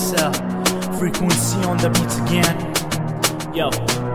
RSL frequency on the beat again. Yo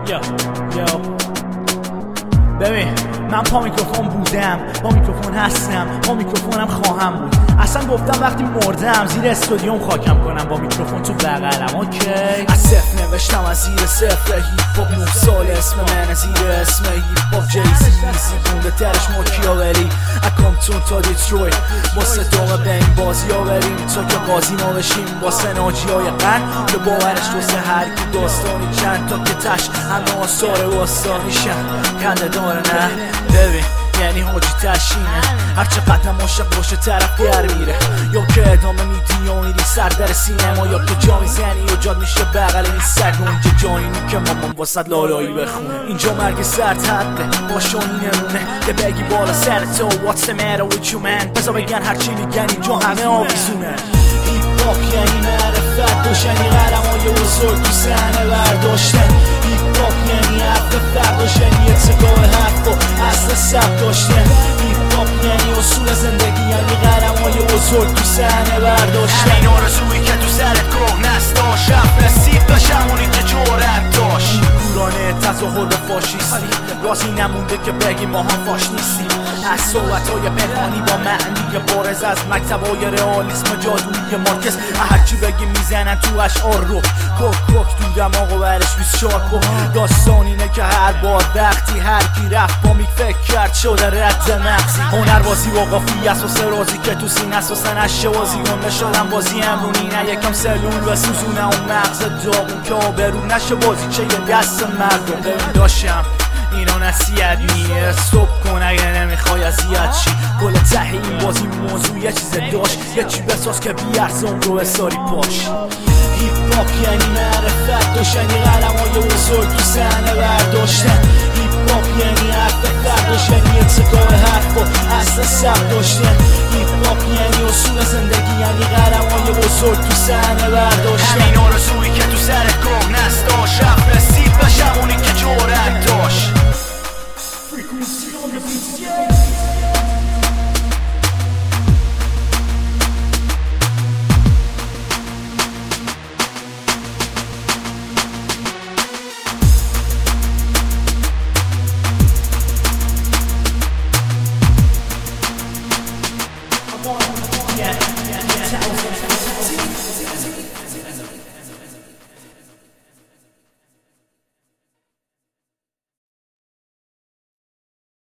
ببین من پا میکروفون بودم، با میکروفون هستم، با میکروفونم خواهم بود. اصلا گفتم وقتی مردم زیر استودیوم خاکم کنم با میکروفون تو بغلم. اوکی از صفر نوشتم از زیر صفر هیپ هاپ 9 سال اسم من زیر اسم هیپ هاپ جیزی بونده ترش ماکیاولی اکامتون تا دیترویت واسه دومه به این بازی آوریم تا که قاضی ما بشیم واسه ناجی های قند که باورش واسه هر کی داستانی چند تا که تش همه آثار واستانیشن کنده داره نه ببین یعنی حاجی تشینه هر چقدر ماشق باشه طرف در میره یا که ادامه میدی یا میری سر در سینما یا که جا میزنی یا جاد میشه بغل این سگ و اینجا جایینی که مامان واسد لالایی بخونه اینجا مرگ سرد حده باشانی نمونه که بگی بالا سرتو what's the matter with you man بزا بگن هرچی میگن اینجا همه آویزونه هیپ هاپ یعنی معرفت داشتنی قلمای بزرگ تو صحنه برداشتن هیپ هاپ یعنی حرف فرد داشتنی اتکاه حرف و اصل سب داشتن هیپ هاپ یعنی اصول زندگی یعنی قلمای بزرگ تو صحنه برداشتن همین آرزویی که تو سرت گم نستاش رفت رسید داشت همونی که جورت داشت گورانه تظاهر به فاشیستی رازی نمونده که بگیم ما هم فاش نیستیم از صحبتهای پنهانی با معنی بارز از مکتبای رئالیسم جادویی مارکس هرچی بگیم میزنن تو اشعار رو کوک تو دماغ و برش 24 داستان اینه که هر بار وقتی هر کی رفت با میک فکر کرد شده رد مغزی هنربازی و قافیه اساس رازی که تو سین اساسن اششه بازی گنده شدن بازی امرونی نه یکم سلول و سوزونه اون مغز داغون که آبرون نشه بازی چه یه دست مردم ببین داشتم اینا نصیحت نیه صبح کن اگه نمیخوای اذیت چی کل ته این بازی موضوع یه چیز داشت یه چی بساز که بیارزم رو بساری پاش هیپ هاپ یعنی معرفت داشتنی قلمای بزرگ تو صحنه برداشتن هیپ هاپ یعنی حرف فرد داشتنی اتکاه حرف و اصل سب داشتن هیپ هاپ یعنی اصول زندگی یعنی قلمای بزرگ تو صحنه برداشتن همین آرزویی که تو سرت گم نستاش رفت رسید داشت همونی که جورت داشت